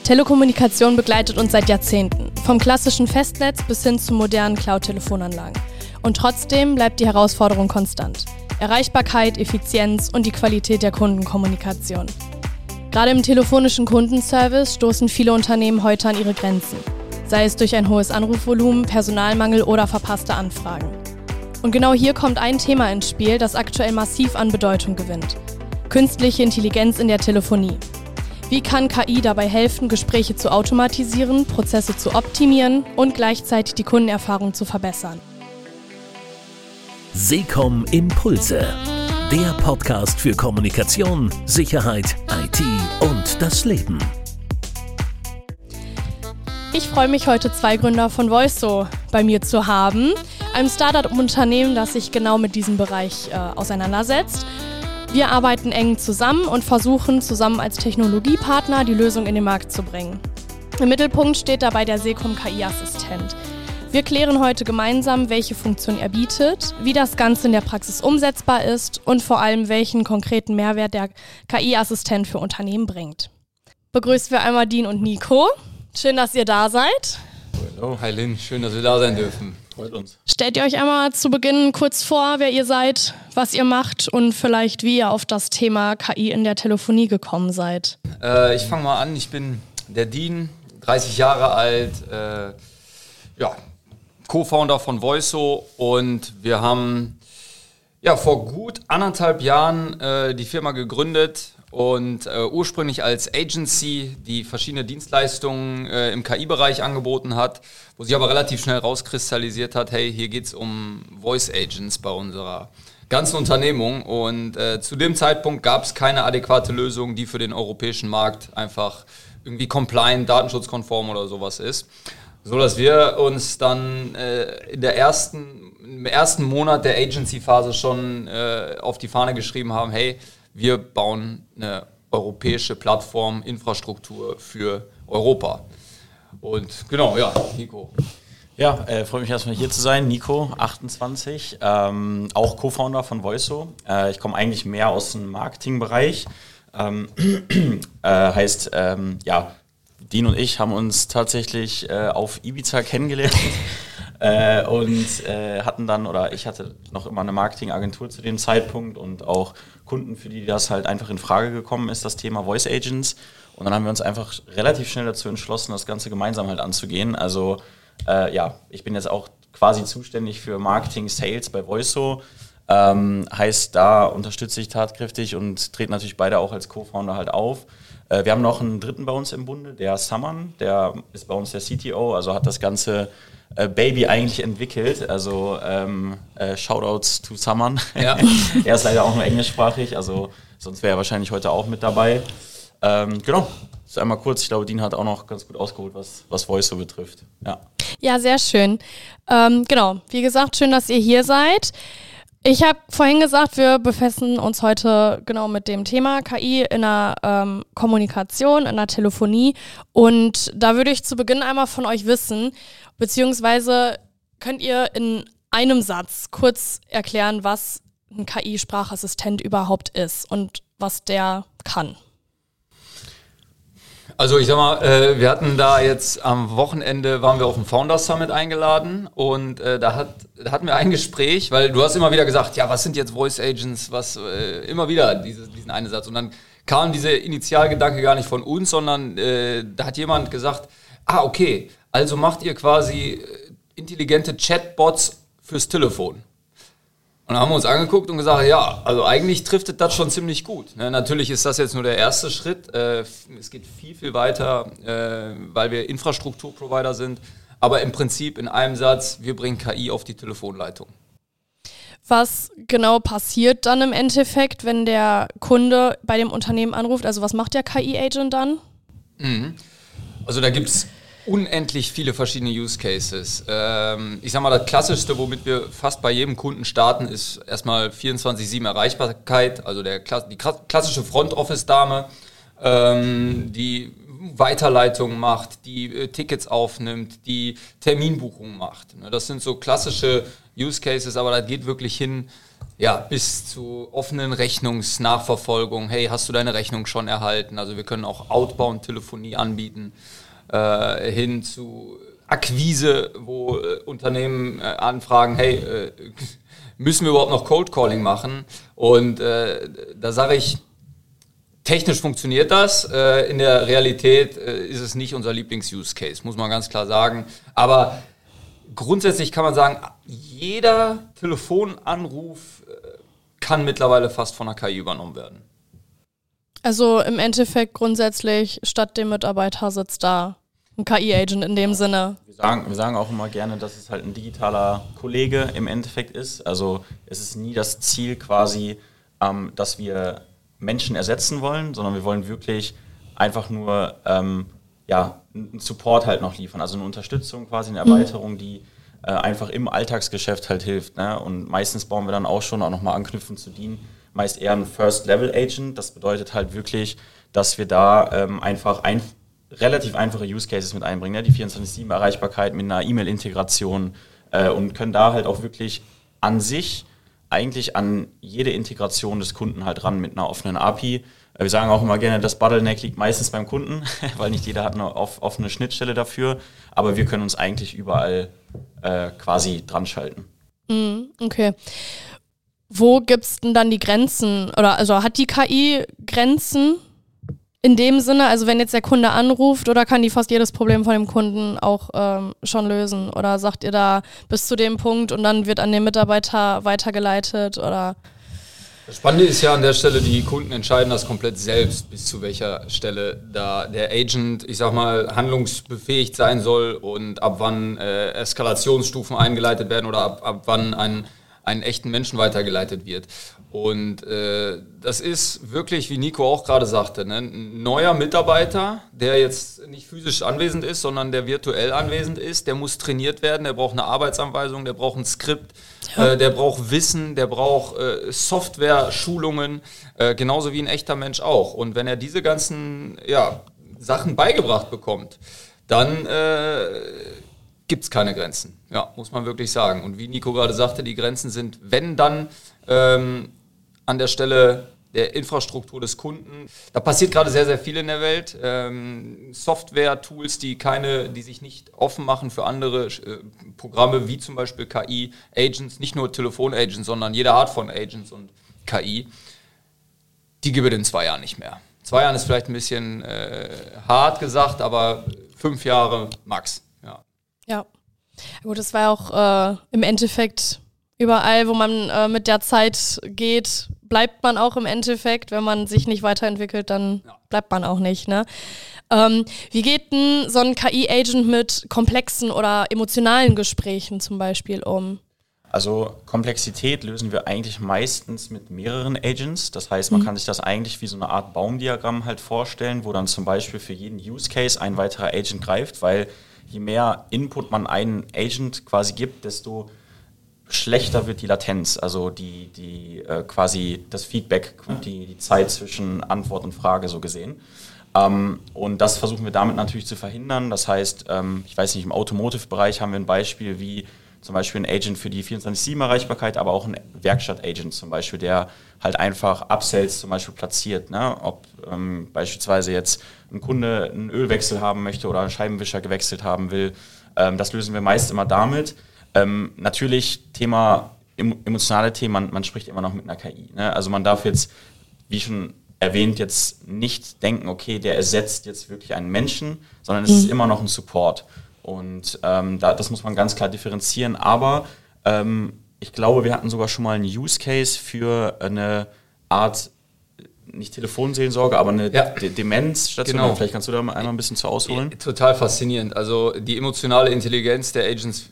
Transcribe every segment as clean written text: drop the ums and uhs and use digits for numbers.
Telekommunikation begleitet uns seit Jahrzehnten, vom klassischen Festnetz bis hin zu modernen Cloud-Telefonanlagen. Und trotzdem bleibt die Herausforderung konstant. Erreichbarkeit, Effizienz und die Qualität der Kundenkommunikation. Gerade im telefonischen Kundenservice stoßen viele Unternehmen heute an ihre Grenzen, sei es durch ein hohes Anrufvolumen, Personalmangel oder verpasste Anfragen. Und genau hier kommt ein Thema ins Spiel, das aktuell massiv an Bedeutung gewinnt: künstliche Intelligenz in der Telefonie. Wie kann KI dabei helfen, Gespräche zu automatisieren, Prozesse zu optimieren und gleichzeitig die Kundenerfahrung zu verbessern? SECOM Impulse, der Podcast für Kommunikation, Sicherheit, IT und das Leben. Ich freue mich, heute zwei Gründer von Voiso bei mir zu haben, einem Startup-Unternehmen, das sich genau mit diesem Bereich auseinandersetzt. Wir arbeiten eng zusammen und versuchen zusammen als Technologiepartner die Lösung in den Markt zu bringen. Im Mittelpunkt steht dabei der SECOM KI-Assistent. Wir klären heute gemeinsam, welche Funktion er bietet, wie das Ganze in der Praxis umsetzbar ist und vor allem, welchen konkreten Mehrwert der KI-Assistent für Unternehmen bringt. Begrüßen wir einmal Dean und Nico. Schön, dass ihr da seid. Hallo, hi Lynn, schön, dass wir da sein dürfen. Freut uns. Stellt ihr euch einmal zu Beginn kurz vor, wer ihr seid, was ihr macht und vielleicht wie ihr auf das Thema KI in der Telefonie gekommen seid. Ich fange mal an, ich bin der Dean, 30 Jahre alt, Co-Founder von Voiso, und wir haben vor gut 1,5 Jahren die Firma gegründet und ursprünglich als Agency, die verschiedene Dienstleistungen im KI-Bereich angeboten hat, wo sich aber relativ schnell rauskristallisiert hat, hey, hier geht es um Voice Agents bei unserer ganzen Unternehmung, und zu dem Zeitpunkt gab es keine adäquate Lösung, die für den europäischen Markt einfach irgendwie compliant, datenschutzkonform oder sowas ist. So dass wir uns dann im ersten Monat der Agency-Phase schon auf die Fahne geschrieben haben, hey, wir bauen eine europäische Plattform, Infrastruktur für Europa. Und genau, Nico. Ja, freue mich erstmal hier zu sein. Nico, 28, auch Co-Founder von Voiso. Ich komme eigentlich mehr aus dem Marketingbereich. Dean und ich haben uns tatsächlich auf Ibiza kennengelernt ich hatte noch immer eine Marketingagentur zu dem Zeitpunkt und auch Kunden, für die das halt einfach in Frage gekommen ist, das Thema Voice Agents. Und dann haben wir uns einfach relativ schnell dazu entschlossen, das Ganze gemeinsam halt anzugehen. Also ich bin jetzt auch quasi zuständig für Marketing, Sales bei Voiso. Heißt, da unterstütze ich tatkräftig und trete natürlich beide auch als Co-Founder halt auf. Wir haben noch einen dritten bei uns im Bunde, der Saman, der ist bei uns der CTO, also hat das ganze Baby eigentlich entwickelt, also Shoutouts to Saman. Ja. Er ist leider auch nur englischsprachig, also sonst wäre er wahrscheinlich heute auch mit dabei. Genau, das ist einmal kurz, ich glaube, Dean hat auch noch ganz gut ausgeholt, was Voiso betrifft. Ja, sehr schön. Genau, wie gesagt, schön, dass ihr hier seid. Ich habe vorhin gesagt, wir befassen uns heute genau mit dem Thema KI in der Kommunikation, in der Telefonie. Und da würde ich zu Beginn einmal von euch wissen, beziehungsweise könnt ihr in einem Satz kurz erklären, was ein KI-Sprachassistent überhaupt ist und was der kann. Also ich sag mal, wir hatten da jetzt am Wochenende, waren wir auf dem Founders Summit eingeladen, und da hatten wir ein Gespräch, weil du hast immer wieder gesagt, ja, was sind jetzt Voice Agents, immer wieder diesen einen Satz, und dann kam dieser Initialgedanke gar nicht von uns, sondern da hat jemand gesagt, okay, also macht ihr quasi intelligente Chatbots fürs Telefon. Und dann haben wir uns angeguckt und gesagt, ja, also eigentlich trifft das schon ziemlich gut. Natürlich ist das jetzt nur der erste Schritt. Es geht viel, viel weiter, weil wir Infrastrukturprovider sind. Aber im Prinzip in einem Satz, wir bringen KI auf die Telefonleitung. Was genau passiert dann im Endeffekt, wenn der Kunde bei dem Unternehmen anruft? Also was macht der KI-Agent dann? Also da gibt es unendlich viele verschiedene Use Cases. Ich sag mal, das Klassischste, womit wir fast bei jedem Kunden starten, ist erstmal 24/7 Erreichbarkeit, also die klassische Front-Office-Dame, die Weiterleitung macht, die Tickets aufnimmt, die Terminbuchung macht. Das sind so klassische Use Cases, aber das geht wirklich hin Ja, bis zu offenen Rechnungsnachverfolgung. Hey, hast du deine Rechnung schon erhalten? Also wir können auch Outbound-Telefonie anbieten, hin zu Akquise, wo Unternehmen anfragen, hey, müssen wir überhaupt noch Cold Calling machen? Und da sage ich, technisch funktioniert das, in der Realität ist es nicht unser Lieblings-Use-Case, muss man ganz klar sagen. Aber grundsätzlich kann man sagen, jeder Telefonanruf kann mittlerweile fast von der KI übernommen werden. Also im Endeffekt grundsätzlich statt dem Mitarbeiter sitzt da ein KI-Agent in dem Sinne. Wir sagen auch immer gerne, dass es halt ein digitaler Kollege im Endeffekt ist. Also es ist nie das Ziel quasi, dass wir Menschen ersetzen wollen, sondern wir wollen wirklich einfach nur einen Support halt noch liefern, also eine Unterstützung, quasi eine Erweiterung, die einfach im Alltagsgeschäft halt hilft. Ne? Und meistens bauen wir dann auch nochmal anknüpfen zu DIN, meist eher ein First-Level-Agent. Das bedeutet halt wirklich, dass wir da einfach relativ einfache Use-Cases mit einbringen, ne? Die 24/7-Erreichbarkeit mit einer E-Mail-Integration und können da halt auch wirklich an sich eigentlich an jede Integration des Kunden halt ran mit einer offenen API. Wir sagen auch immer gerne, das Bottleneck liegt meistens beim Kunden, weil nicht jeder hat eine offene Schnittstelle dafür, aber wir können uns eigentlich überall quasi dran schalten. Okay. Wo gibt es denn dann die Grenzen? Oder also hat die KI Grenzen in dem Sinne? Also wenn jetzt der Kunde anruft, oder kann die fast jedes Problem von dem Kunden auch schon lösen? Oder sagt ihr da bis zu dem Punkt und dann wird an den Mitarbeiter weitergeleitet? Oder? Das Spannende ist ja an der Stelle, die Kunden entscheiden das komplett selbst, bis zu welcher Stelle da der Agent, ich sag mal, handlungsbefähigt sein soll und ab wann Eskalationsstufen eingeleitet werden oder ab wann einen echten Menschen weitergeleitet wird. Und das ist wirklich, wie Nico auch gerade sagte, ne, ein neuer Mitarbeiter, der jetzt nicht physisch anwesend ist, sondern der virtuell anwesend ist, der muss trainiert werden, der braucht eine Arbeitsanweisung, der braucht ein Skript, der braucht Wissen, der braucht Software-Schulungen, genauso wie ein echter Mensch auch. Und wenn er diese ganzen Sachen beigebracht bekommt, dann gibt es keine Grenzen. Ja, muss man wirklich sagen. Und wie Nico gerade sagte, die Grenzen sind, wenn dann an der Stelle der Infrastruktur des Kunden. Da passiert gerade sehr, sehr viel in der Welt. Software-Tools, die sich nicht offen machen für andere Programme, wie zum Beispiel KI-Agents, nicht nur Telefon-Agents, sondern jede Art von Agents und KI, die gibt es in 2 Jahren nicht mehr. 2 Jahren ist vielleicht ein bisschen hart gesagt, aber 5 Jahre max. Ja. Gut, das war ja auch im Endeffekt überall, wo man mit der Zeit geht, bleibt man auch im Endeffekt. Wenn man sich nicht weiterentwickelt, dann bleibt man auch nicht. Ne? Wie geht denn so ein KI-Agent mit komplexen oder emotionalen Gesprächen zum Beispiel um? Also Komplexität lösen wir eigentlich meistens mit mehreren Agents. Das heißt, man kann sich das eigentlich wie so eine Art Baumdiagramm halt vorstellen, wo dann zum Beispiel für jeden Use Case ein weiterer Agent greift, weil je mehr Input man einen Agent quasi gibt, desto schlechter wird die Latenz, also die quasi das Feedback, die Zeit zwischen Antwort und Frage so gesehen. Und das versuchen wir damit natürlich zu verhindern. Das heißt, ich weiß nicht, im Automotive-Bereich haben wir ein Beispiel wie zum Beispiel ein Agent für die 24/7-Erreichbarkeit, aber auch ein Werkstatt-Agent zum Beispiel, der halt einfach Upsells zum Beispiel platziert. Ne? Ob beispielsweise jetzt ein Kunde einen Ölwechsel haben möchte oder einen Scheibenwischer gewechselt haben will. Das lösen wir meist immer damit. Natürlich emotionale Themen, man spricht immer noch mit einer KI. Ne? Also man darf jetzt, wie schon erwähnt, jetzt nicht denken, okay, der ersetzt jetzt wirklich einen Menschen, sondern es ist immer noch ein Support. Und das muss man ganz klar differenzieren. Aber ich glaube, wir hatten sogar schon mal einen Use Case für eine Art, nicht Telefonseelsorge, aber eine Demenzstation. Genau. Vielleicht kannst du da mal einmal ein bisschen zu ausholen. Total faszinierend. Also die emotionale Intelligenz der Agents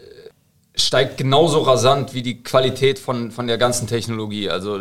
steigt genauso rasant wie die Qualität von der ganzen Technologie. Also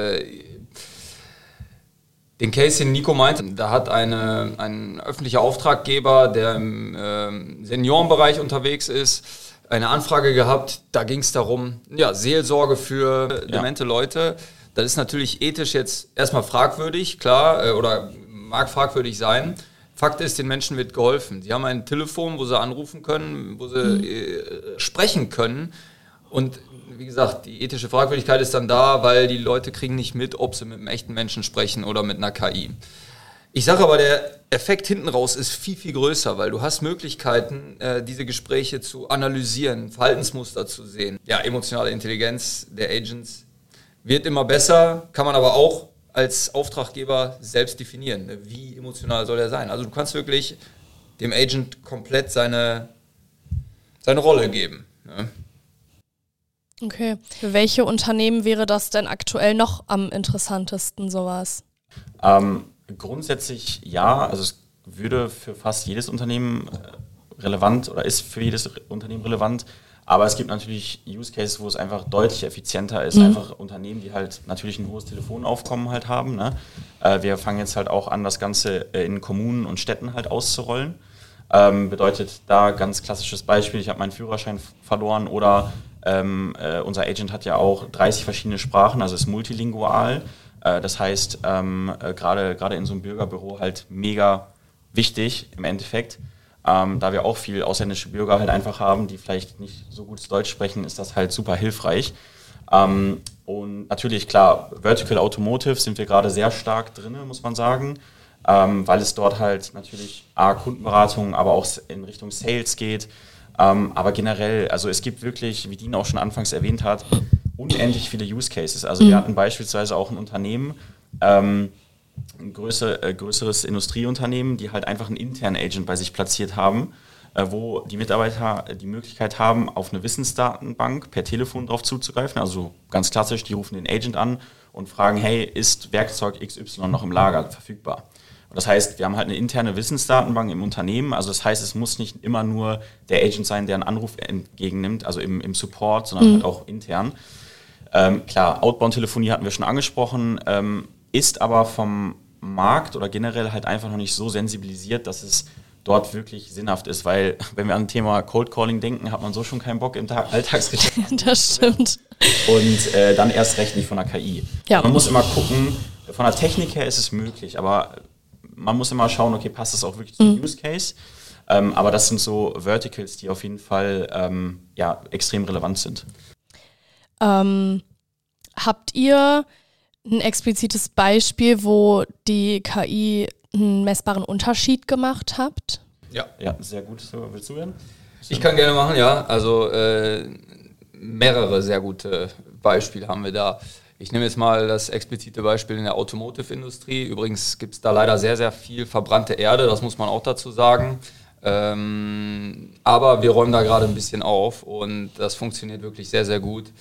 den Case, den Nico meinte, da hat ein öffentlicher Auftraggeber, der im Seniorenbereich unterwegs ist, eine Anfrage gehabt. Da ging es darum, Seelsorge für demente Leute. Das ist natürlich ethisch jetzt erstmal fragwürdig, klar, oder mag fragwürdig sein. Fakt ist, den Menschen wird geholfen. Sie haben ein Telefon, wo sie anrufen können, wo sie sprechen können. Und wie gesagt, die ethische Fragwürdigkeit ist dann da, weil die Leute kriegen nicht mit, ob sie mit einem echten Menschen sprechen oder mit einer KI. Ich sage aber, der Effekt hinten raus ist viel, viel größer, weil du hast Möglichkeiten, diese Gespräche zu analysieren, Verhaltensmuster zu sehen. Ja, emotionale Intelligenz der Agents wird immer besser, kann man aber auch als Auftraggeber selbst definieren. Wie emotional soll er sein? Also du kannst wirklich dem Agent komplett seine Rolle geben. Ne? Okay. Für welche Unternehmen wäre das denn aktuell noch am interessantesten, sowas? Grundsätzlich ja, also es würde für fast jedes Unternehmen relevant oder ist für jedes Unternehmen relevant, aber es gibt natürlich Use Cases, wo es einfach deutlich effizienter ist, einfach Unternehmen, die halt natürlich ein hohes Telefonaufkommen halt haben. Ne? Wir fangen jetzt halt auch an, das Ganze in Kommunen und Städten halt auszurollen. Bedeutet da ganz klassisches Beispiel, ich habe meinen Führerschein verloren oder unser Agent hat ja auch 30 verschiedene Sprachen, also ist multilingual. Das heißt, gerade in so einem Bürgerbüro halt mega wichtig im Endeffekt. Da wir auch viel ausländische Bürger halt einfach haben, die vielleicht nicht so gut Deutsch sprechen, ist das halt super hilfreich. Und natürlich, klar, Vertical Automotive sind wir gerade sehr stark drin, muss man sagen, weil es dort halt natürlich Kundenberatung, aber auch in Richtung Sales geht. Aber generell, also es gibt wirklich, wie Dean auch schon anfangs erwähnt hat, unendlich viele Use Cases. Also wir hatten beispielsweise auch ein Unternehmen, ein größeres Industrieunternehmen, die halt einfach einen internen Agent bei sich platziert haben, wo die Mitarbeiter die Möglichkeit haben, auf eine Wissensdatenbank per Telefon drauf zuzugreifen. Also ganz klassisch, die rufen den Agent an und fragen, hey, ist Werkzeug XY noch im Lager verfügbar? Das heißt, wir haben halt eine interne Wissensdatenbank im Unternehmen. Also das heißt, es muss nicht immer nur der Agent sein, der einen Anruf entgegennimmt, also im Support, sondern halt auch intern. Klar, Outbound-Telefonie hatten wir schon angesprochen, ist aber vom Markt oder generell halt einfach noch nicht so sensibilisiert, dass es dort wirklich sinnhaft ist. Weil, wenn wir an das Thema Cold Calling denken, hat man so schon keinen Bock im Alltagsgeschäft. Das stimmt. Und dann erst recht nicht von der KI. Ja. Man muss immer gucken, von der Technik her ist es möglich, aber man muss immer schauen, okay, passt das auch wirklich zum Use Case? Aber das sind so Verticals, die auf jeden Fall extrem relevant sind. Habt ihr ein explizites Beispiel, wo die KI einen messbaren Unterschied gemacht habt? Ja, sehr gut. So, willst du werden? Ich kann gerne machen, ja. Also mehrere sehr gute Beispiele haben wir da. Ich nehme jetzt mal das explizite Beispiel in der Automotive-Industrie. Übrigens gibt es da leider sehr, sehr viel verbrannte Erde, das muss man auch dazu sagen. Aber wir räumen da gerade ein bisschen auf und das funktioniert wirklich sehr, sehr gut.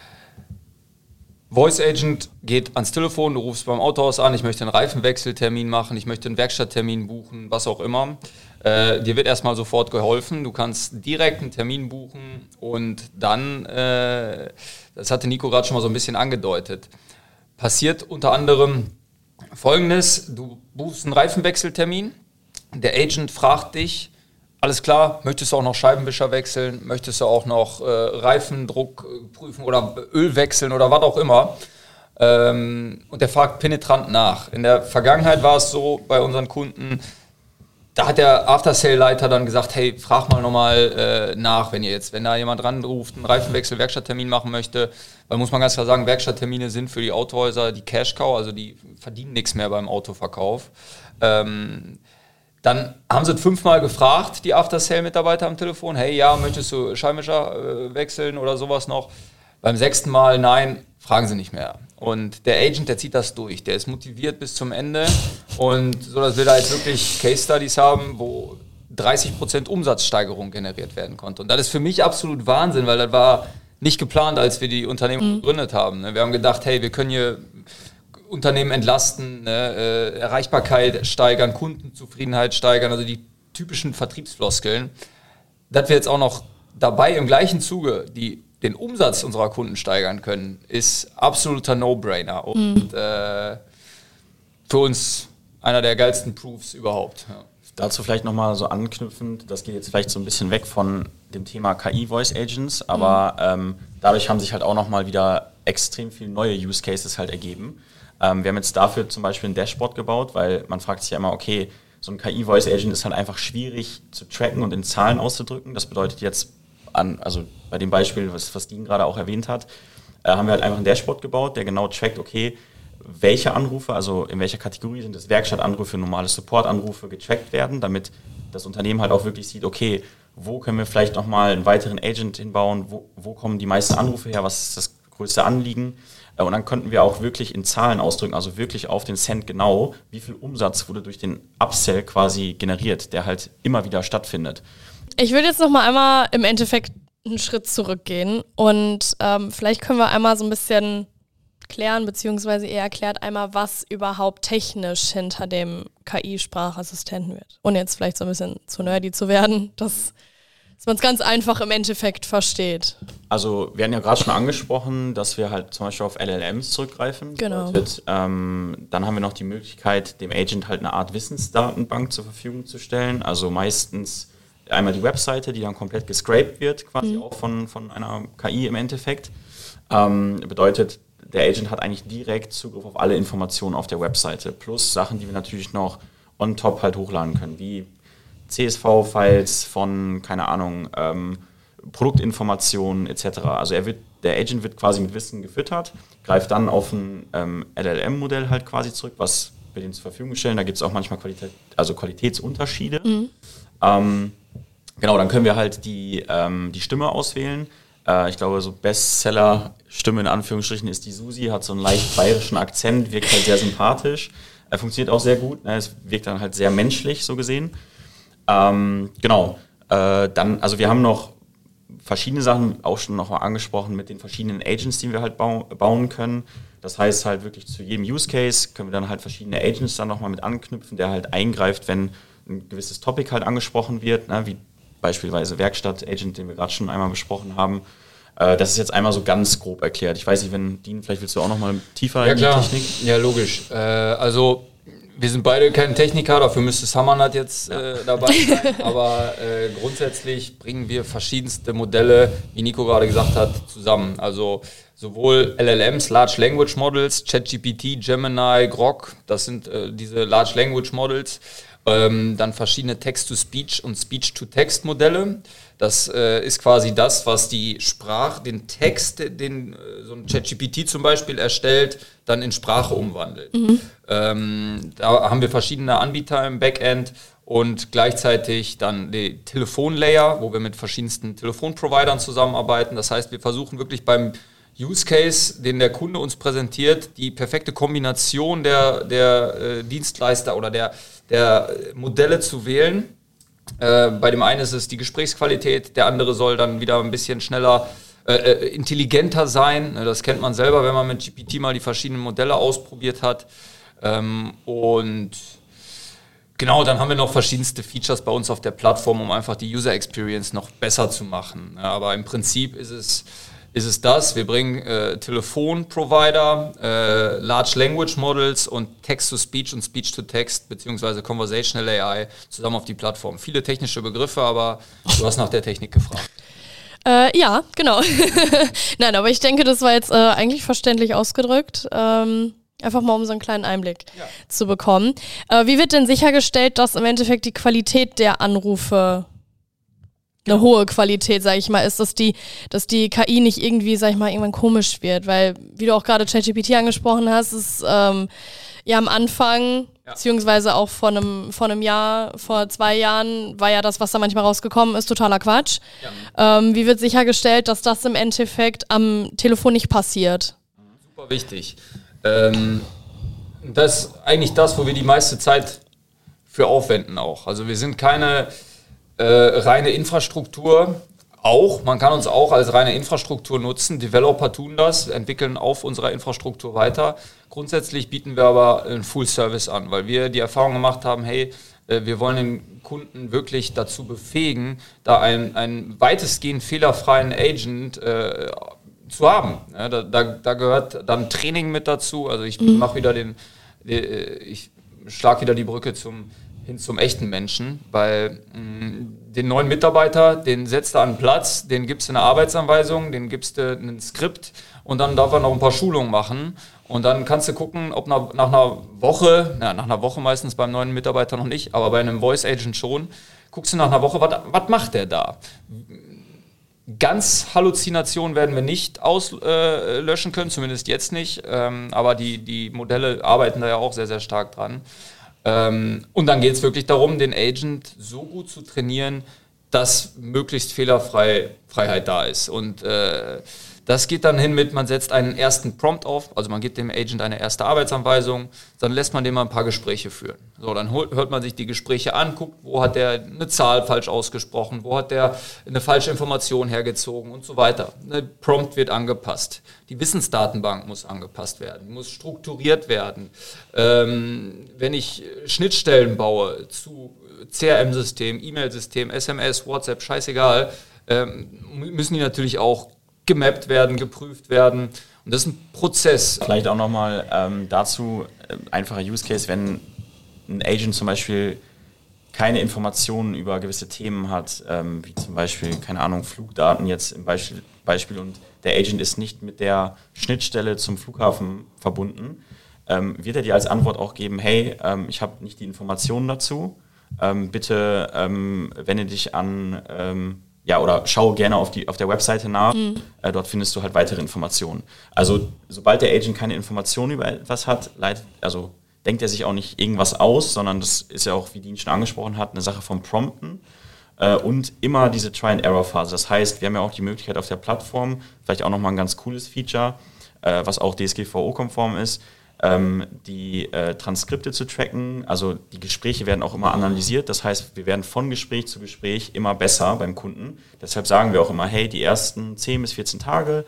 Voice Agent geht ans Telefon, du rufst beim Autohaus an, ich möchte einen Reifenwechseltermin machen, ich möchte einen Werkstatttermin buchen, was auch immer. Dir wird erstmal sofort geholfen, du kannst direkt einen Termin buchen und dann, das hatte Nico gerade schon mal so ein bisschen angedeutet, passiert unter anderem Folgendes: Du buchst einen Reifenwechseltermin, der Agent fragt dich, alles klar, möchtest du auch noch Scheibenwischer wechseln, möchtest du auch noch Reifendruck prüfen oder Öl wechseln oder was auch immer. Und der fragt penetrant nach. In der Vergangenheit war es so bei unseren Kunden, da hat der After-Sale-Leiter dann gesagt, hey, frag mal nochmal nach, wenn da jemand ranruft, einen Reifenwechsel, Werkstatttermin machen möchte. Weil muss man ganz klar sagen, Werkstatttermine sind für die Autohäuser die Cash-Cow, also die verdienen nichts mehr beim Autoverkauf. Dann haben sie 5-mal gefragt, die After-Sale-Mitarbeiter am Telefon, hey, ja, möchtest du Scheinwischer wechseln oder sowas noch? Beim 6. Mal nein, fragen sie nicht mehr. Und der Agent, der zieht das durch, der ist motiviert bis zum Ende und so, dass wir da jetzt wirklich Case-Studies haben, wo 30% Umsatzsteigerung generiert werden konnte. Und das ist für mich absolut Wahnsinn, weil das war nicht geplant, als wir die Unternehmen gegründet haben. Wir haben gedacht, hey, wir können hier Unternehmen entlasten, Erreichbarkeit steigern, Kundenzufriedenheit steigern, also die typischen Vertriebsfloskeln. Dass wir jetzt auch noch dabei im gleichen Zuge den Umsatz unserer Kunden steigern können, ist absoluter No-Brainer und für uns einer der geilsten Proofs überhaupt. Ja. Dazu vielleicht nochmal so anknüpfend, das geht jetzt vielleicht so ein bisschen weg von dem Thema KI-Voice-Agents, aber dadurch haben sich halt auch nochmal wieder extrem viele neue Use-Cases halt ergeben. Wir haben jetzt dafür zum Beispiel ein Dashboard gebaut, weil man fragt sich ja immer, okay, so ein KI-Voice-Agent ist halt einfach schwierig zu tracken und in Zahlen auszudrücken. Das bedeutet jetzt also bei dem Beispiel, was Dean gerade auch erwähnt hat, haben wir halt einfach ein Dashboard gebaut, der genau trackt, okay, welche Anrufe, also in welcher Kategorie sind es Werkstattanrufe, normale Supportanrufe getrackt werden, damit das Unternehmen halt auch wirklich sieht, okay, wo können wir vielleicht nochmal einen weiteren Agent hinbauen, wo kommen die meisten Anrufe her, was ist das größte Anliegen. Und dann konnten wir auch wirklich in Zahlen ausdrücken, also wirklich auf den Cent genau, wie viel Umsatz wurde durch den Upsell quasi generiert, der halt immer wieder stattfindet. Ich würde jetzt noch mal einmal im Endeffekt einen Schritt zurückgehen und vielleicht können wir einmal so ein bisschen klären, beziehungsweise ihr erklärt einmal, was überhaupt technisch hinter dem KI-Sprachassistenten wird. Und jetzt vielleicht so ein bisschen zu nerdy zu werden, dass man es ganz einfach im Endeffekt versteht. Also wir hatten ja gerade schon angesprochen, dass wir halt zum Beispiel auf LLMs zurückgreifen. Genau. Dann haben wir noch die Möglichkeit, dem Agent halt eine Art Wissensdatenbank zur Verfügung zu stellen. Also meistens einmal die Webseite, die dann komplett gescraped wird, quasi auch von einer KI im Endeffekt. Bedeutet, der Agent hat eigentlich direkt Zugriff auf alle Informationen auf der Webseite, plus Sachen, die wir natürlich noch on top halt hochladen können, wie CSV-Files von, keine Ahnung, Produktinformationen etc. Also der Agent wird quasi mit Wissen gefüttert, greift dann auf ein LLM-Modell halt quasi zurück, was wir denen zur Verfügung stellen. Da gibt es auch manchmal Qualitätsunterschiede. Genau, dann können wir halt die Stimme auswählen. Ich glaube, so Bestseller-Stimme in Anführungsstrichen ist die Susi, hat so einen leicht bayerischen Akzent, wirkt halt sehr sympathisch. Funktioniert auch sehr gut, ne? Es wirkt dann halt sehr menschlich, so gesehen. Genau, also wir haben noch verschiedene Sachen auch schon nochmal angesprochen mit den verschiedenen Agents, die wir halt bauen können. Das heißt halt wirklich zu jedem Use Case können wir dann halt verschiedene Agents dann nochmal mit anknüpfen, der halt eingreift, wenn ein gewisses Topic halt angesprochen wird, ne? Wie beispielsweise Werkstatt-Agent, den wir gerade schon einmal besprochen haben. Das ist jetzt einmal so ganz grob erklärt. Ich weiß nicht, wenn Dean, vielleicht willst du auch nochmal tiefer in die Technik? Ja, logisch. Also wir sind beide keine Techniker, dafür müsste Samanat jetzt dabei sein. Aber grundsätzlich bringen wir verschiedenste Modelle, wie Nico gerade gesagt hat, zusammen. Also sowohl LLMs, Large Language Models, ChatGPT, Gemini, Grok, das sind diese Large Language Models. Dann verschiedene Text-to-Speech und Speech-to-Text-Modelle. Das ist quasi das, was den Text, den so ein ChatGPT zum Beispiel erstellt, dann in Sprache umwandelt. Da haben wir verschiedene Anbieter im Backend und gleichzeitig dann die Telefonlayer, wo wir mit verschiedensten Telefonprovidern zusammenarbeiten. Das heißt, wir versuchen wirklich beim Use Case, den der Kunde uns präsentiert, die perfekte Kombination der Dienstleister oder der Modelle zu wählen. Bei dem einen ist es die Gesprächsqualität, der andere soll dann wieder ein bisschen schneller, intelligenter sein. Das kennt man selber, wenn man mit GPT mal die verschiedenen Modelle ausprobiert hat. Und genau, dann haben wir noch verschiedenste Features bei uns auf der Plattform, um einfach die User Experience noch besser zu machen. Aber im Prinzip ist es das. Wir bringen Telefonprovider, Large Language Models und Text-to-Speech und Speech-to-Text beziehungsweise Conversational AI zusammen auf die Plattform. Viele technische Begriffe, aber du hast nach der Technik gefragt. Ja, genau. Nein, aber ich denke, das war jetzt eigentlich verständlich ausgedrückt. Einfach mal, um so einen kleinen Einblick zu bekommen. Wie wird denn sichergestellt, dass im Endeffekt die Qualität der Anrufe eine hohe Qualität, sag ich mal, ist, dass die KI nicht irgendwie, sag ich mal, irgendwann komisch wird, weil, wie du auch gerade ChatGPT angesprochen hast, ist ja am Anfang, beziehungsweise auch vor 2 Jahren, war ja das, was da manchmal rausgekommen ist, totaler Quatsch. Ja. Wie wird sichergestellt, dass das im Endeffekt am Telefon nicht passiert? Super wichtig. Das ist eigentlich das, wo wir die meiste Zeit für aufwenden auch. Also wir sind keine reine Infrastruktur auch. Man kann uns auch als reine Infrastruktur nutzen. Developer tun das, entwickeln auf unserer Infrastruktur weiter. Grundsätzlich bieten wir aber einen Full Service an, weil wir die Erfahrung gemacht haben, hey, wir wollen den Kunden wirklich dazu befähigen, da einen weitestgehend fehlerfreien Agent zu haben. Ja, da gehört dann Training mit dazu. Also ich mache wieder ich schlage wieder die Brücke hin zum echten Menschen, weil den neuen Mitarbeiter, den setzt du an den Platz, den gibst du eine Arbeitsanweisung, den gibst du ein Skript und dann darf er noch ein paar Schulungen machen und dann kannst du gucken, ob nach einer Woche meistens beim neuen Mitarbeiter noch nicht, aber bei einem Voice Agent schon, guckst du nach einer Woche, was macht der da? Ganz Halluzinationen werden wir nicht auslöschen können, zumindest jetzt nicht. Aber die Modelle arbeiten da ja auch sehr, sehr stark dran. Und dann geht es wirklich darum, den Agent so gut zu trainieren, dass möglichst Fehlerfreiheit da ist. Und das geht dann hin mit, man setzt einen ersten Prompt auf, also man gibt dem Agent eine erste Arbeitsanweisung, dann lässt man dem mal ein paar Gespräche führen. So, dann hört man sich die Gespräche an, guckt, wo hat der eine Zahl falsch ausgesprochen, wo hat der eine falsche Information hergezogen und so weiter. Der Prompt wird angepasst. Die Wissensdatenbank muss angepasst werden, muss strukturiert werden. Wenn ich Schnittstellen baue zu CRM-System, E-Mail-System, SMS, WhatsApp, scheißegal, müssen die natürlich auch gemappt werden, geprüft werden. Und das ist ein Prozess. Vielleicht auch nochmal dazu, einfacher Use Case, wenn ein Agent zum Beispiel keine Informationen über gewisse Themen hat, wie zum Beispiel, keine Ahnung, Flugdaten jetzt im Beispiel und der Agent ist nicht mit der Schnittstelle zum Flughafen verbunden, wird er dir als Antwort auch geben, hey, ich habe nicht die Informationen dazu, bitte wende dich an oder schau gerne auf der Webseite nach. Dort findest du halt weitere Informationen. Also sobald der Agent keine Informationen über etwas hat, denkt er sich auch nicht irgendwas aus, sondern das ist ja auch, wie Dean schon angesprochen hat, eine Sache vom Prompten und immer diese Try-and-Error-Phase. Das heißt, wir haben ja auch die Möglichkeit auf der Plattform, vielleicht auch nochmal ein ganz cooles Feature, was auch DSGVO-konform ist, die Transkripte zu tracken, also die Gespräche werden auch immer analysiert, das heißt, wir werden von Gespräch zu Gespräch immer besser beim Kunden. Deshalb sagen wir auch immer, hey, die ersten 10 bis 14 Tage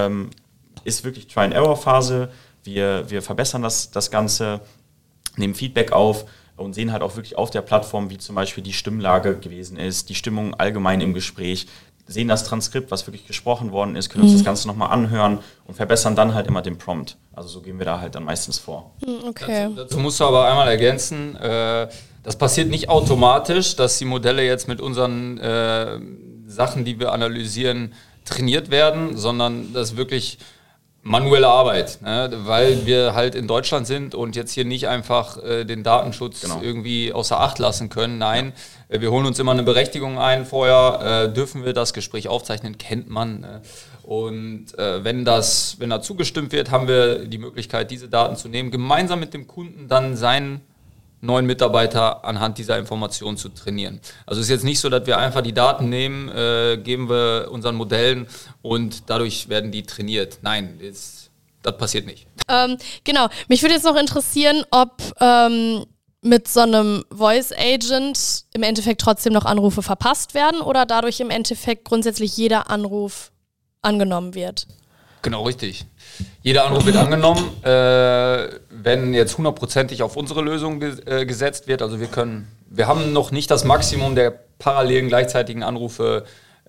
ist wirklich Try-and-Error-Phase, wir verbessern das Ganze, nehmen Feedback auf und sehen halt auch wirklich auf der Plattform, wie zum Beispiel die Stimmlage gewesen ist, die Stimmung allgemein im Gespräch, sehen das Transkript, was wirklich gesprochen worden ist, können uns das Ganze nochmal anhören und verbessern dann halt immer den Prompt. Also so gehen wir da halt dann meistens vor. Okay. Dazu musst du aber einmal ergänzen, das passiert nicht automatisch, dass die Modelle jetzt mit unseren Sachen, die wir analysieren, trainiert werden, sondern das ist wirklich manuelle Arbeit, ne? Weil wir halt in Deutschland sind und jetzt hier nicht einfach den Datenschutz irgendwie außer Acht lassen können. Nein, wir holen uns immer eine Berechtigung ein vorher, dürfen wir das Gespräch aufzeichnen, kennt man. Ne? Und wenn da zugestimmt wird, haben wir die Möglichkeit, diese Daten zu nehmen, gemeinsam mit dem Kunden dann seinen neuen Mitarbeiter anhand dieser Informationen zu trainieren. Also es ist jetzt nicht so, dass wir einfach die Daten nehmen, geben wir unseren Modellen und dadurch werden die trainiert. Nein, das passiert nicht. Genau. Mich würde jetzt noch interessieren, ob mit so einem Voice Agent im Endeffekt trotzdem noch Anrufe verpasst werden oder dadurch im Endeffekt grundsätzlich jeder Anruf angenommen wird. Genau, richtig. Jeder Anruf wird angenommen, wenn jetzt 100%ig auf unsere Lösung gesetzt wird. Also wir haben noch nicht das Maximum der parallelen gleichzeitigen Anrufe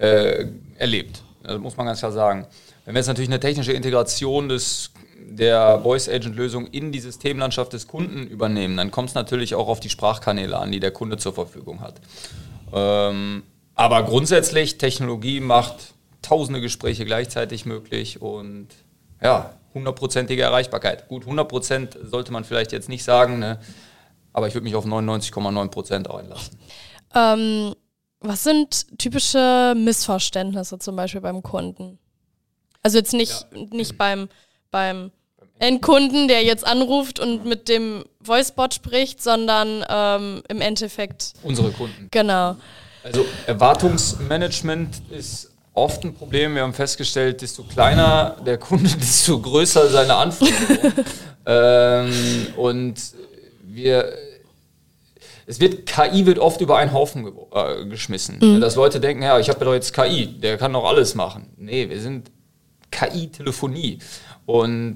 erlebt. Das muss man ganz klar sagen. Wenn wir jetzt natürlich eine technische Integration der Voice-Agent-Lösung in die Systemlandschaft des Kunden übernehmen, dann kommt es natürlich auch auf die Sprachkanäle an, die der Kunde zur Verfügung hat. Aber grundsätzlich, Technologie macht tausende Gespräche gleichzeitig möglich und ja, 100%ige Erreichbarkeit. Gut, 100% sollte man vielleicht jetzt nicht sagen, ne? Aber ich würde mich auf 99,9% einlassen. Was sind typische Missverständnisse zum Beispiel beim Kunden? Also jetzt nicht beim Endkunden, der jetzt anruft und mit dem Voicebot spricht, sondern im Endeffekt unsere Kunden. Genau. Also Erwartungsmanagement ist oft ein Problem. Wir haben festgestellt, desto kleiner der Kunde, desto größer seine Anforderungen. KI wird oft über einen Haufen geschmissen. Dass Leute denken, ja, ich habe doch jetzt KI, der kann doch alles machen. Nee, wir sind KI-Telefonie. Und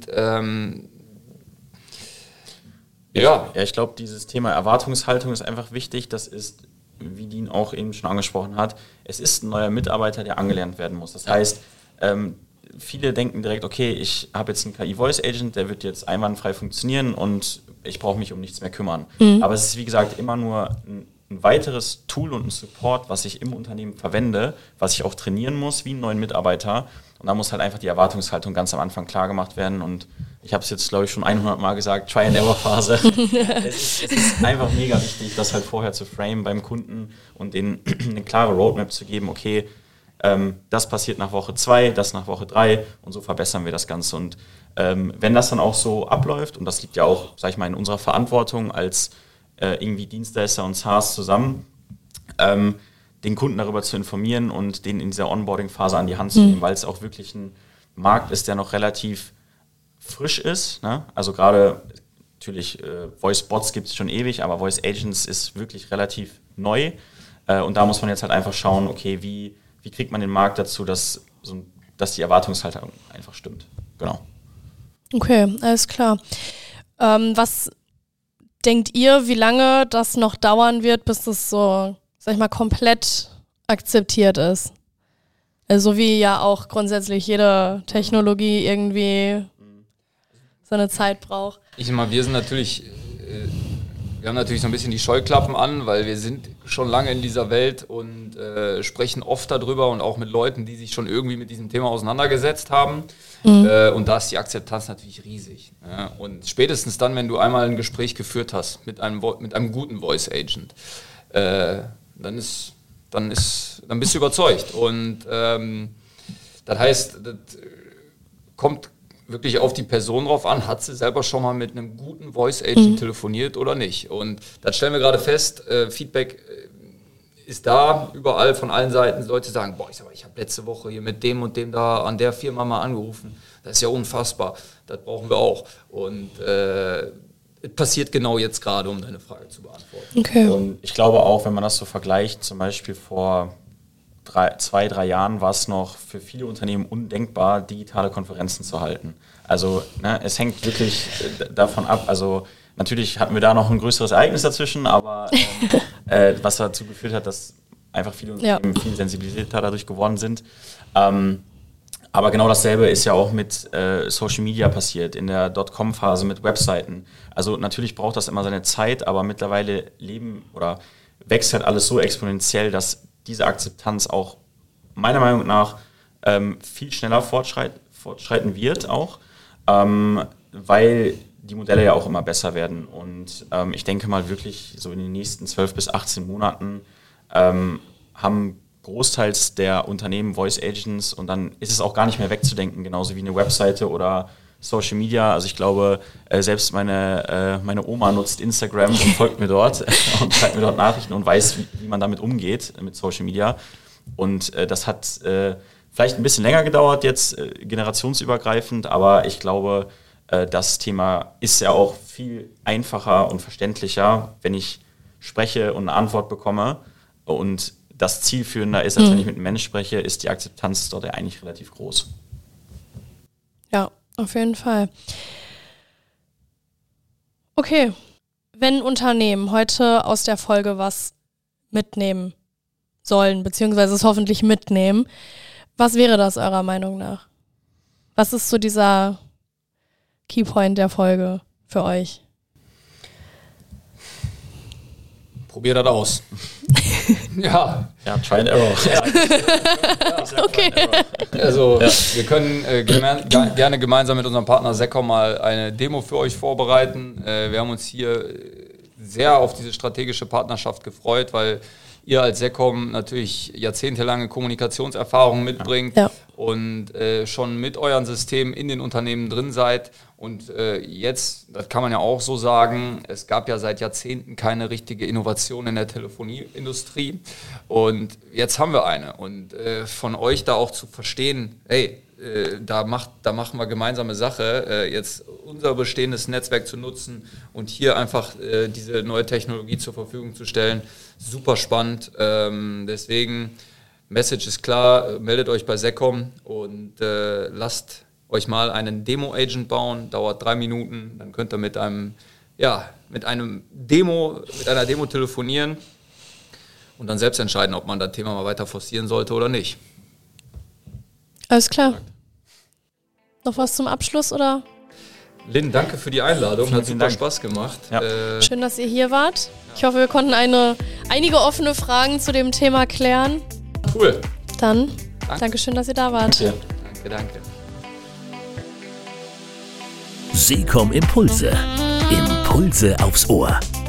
ich glaube, dieses Thema Erwartungshaltung ist einfach wichtig. Das ist, wie Dean auch eben schon angesprochen hat, es ist ein neuer Mitarbeiter, der angelernt werden muss. Das heißt, viele denken direkt, okay, ich habe jetzt einen KI-Voice-Agent, der wird jetzt einwandfrei funktionieren und ich brauche mich um nichts mehr kümmern. Aber es ist, wie gesagt, immer nur ein weiteres Tool und ein Support, was ich im Unternehmen verwende, was ich auch trainieren muss, wie einen neuen Mitarbeiter. Und da muss halt einfach die Erwartungshaltung ganz am Anfang klar gemacht werden. Und ich habe es jetzt, glaube ich, schon 100 Mal gesagt, Try-and-Error-Phase. es ist einfach mega wichtig, das halt vorher zu framen beim Kunden und denen eine klare Roadmap zu geben, okay, das passiert nach Woche 2, das nach Woche 3 und so verbessern wir das Ganze. Und wenn das dann auch so abläuft, und das liegt ja auch, sag ich mal, in unserer Verantwortung als irgendwie Dienstleister und SaaS zusammen, den Kunden darüber zu informieren und den in dieser Onboarding-Phase an die Hand zu nehmen, weil es auch wirklich ein Markt ist, der noch relativ frisch ist. Ne? Also gerade natürlich Voice-Bots gibt es schon ewig, aber Voice-Agents ist wirklich relativ neu. Und da muss man jetzt halt einfach schauen, okay, wie kriegt man den Markt dazu, dass die Erwartungshaltung einfach stimmt. Genau. Okay, alles klar. Was denkt ihr, wie lange das noch dauern wird, bis das so, sag ich mal, komplett akzeptiert ist? Also wie ja auch grundsätzlich jede Technologie irgendwie seine Zeit braucht. Ich meine, wir haben natürlich so ein bisschen die Scheuklappen an, weil wir sind schon lange in dieser Welt und sprechen oft darüber und auch mit Leuten, die sich schon irgendwie mit diesem Thema auseinandergesetzt haben. Und da ist die Akzeptanz natürlich riesig. Ja? Und spätestens dann, wenn du einmal ein Gespräch geführt hast mit einem guten Voice Agent, dann bist du überzeugt. Und das heißt, das kommt wirklich auf die Person drauf an, hat sie selber schon mal mit einem guten Voice Agent telefoniert oder nicht. Und das stellen wir gerade fest, Feedback ist da überall von allen Seiten. Leute sagen, ich habe letzte Woche hier mit dem und dem da an der Firma mal angerufen. Das ist ja unfassbar, das brauchen wir auch. Und es passiert genau jetzt gerade, um deine Frage zu beantworten. Okay. Und ich glaube auch, wenn man das so vergleicht, zum Beispiel vor 2-3 Jahren war es noch für viele Unternehmen undenkbar, digitale Konferenzen zu halten. Also es hängt wirklich davon ab, also natürlich hatten wir da noch ein größeres Ereignis dazwischen, aber was dazu geführt hat, dass einfach viele Unternehmen viel sensibilisierter dadurch geworden sind. Aber genau dasselbe ist ja auch mit Social Media passiert, in der Dotcom-Phase mit Webseiten. Also natürlich braucht das immer seine Zeit, aber mittlerweile wächst halt alles so exponentiell, dass diese Akzeptanz auch meiner Meinung nach viel schneller fortschreiten wird auch, weil die Modelle ja auch immer besser werden. Und ich denke mal wirklich so in den nächsten 12 bis 18 Monaten haben großteils der Unternehmen Voice Agents und dann ist es auch gar nicht mehr wegzudenken, genauso wie eine Webseite oder Social Media. Also ich glaube, selbst meine Oma nutzt Instagram und folgt mir dort und schreibt mir dort Nachrichten und weiß, wie man damit umgeht, mit Social Media. Und das hat vielleicht ein bisschen länger gedauert jetzt, generationsübergreifend, aber ich glaube, das Thema ist ja auch viel einfacher und verständlicher, wenn ich spreche und eine Antwort bekomme und das zielführender ist, als wenn ich mit einem Mensch spreche, ist die Akzeptanz dort ja eigentlich relativ groß. Ja, auf jeden Fall. Okay, wenn Unternehmen heute aus der Folge was mitnehmen sollen, beziehungsweise es hoffentlich mitnehmen, was wäre das eurer Meinung nach? Was ist so dieser Keypoint der Folge für euch? Probier das aus. Ja, try and error. Okay. Also wir können gerne gemeinsam mit unserem Partner Secom mal eine Demo für euch vorbereiten. Wir haben uns hier sehr auf diese strategische Partnerschaft gefreut, weil ihr als Secom natürlich jahrzehntelange Kommunikationserfahrung mitbringt und schon mit euren Systemen in den Unternehmen drin seid. Und jetzt, das kann man ja auch so sagen, es gab ja seit Jahrzehnten keine richtige Innovation in der Telefonieindustrie. Und jetzt haben wir eine. Und von euch da auch zu verstehen, hey, da machen wir gemeinsame Sache, jetzt unser bestehendes Netzwerk zu nutzen und hier einfach diese neue Technologie zur Verfügung zu stellen. Super spannend. Deswegen, Message ist klar, meldet euch bei Secom und lasst euch mal einen Demo-Agent bauen, dauert 3 Minuten, dann könnt ihr mit einer Demo telefonieren und dann selbst entscheiden, ob man das Thema mal weiter forcieren sollte oder nicht. Alles klar. Noch was zum Abschluss, oder? Lynn, danke für die Einladung, hat super Spaß gemacht. Ja. Schön, dass ihr hier wart. Ich hoffe, wir konnten einige offene Fragen zu dem Thema klären. Cool. Dann, Dankeschön, dass ihr da wart. Ja. Danke. Secom Impulse. Impulse aufs Ohr.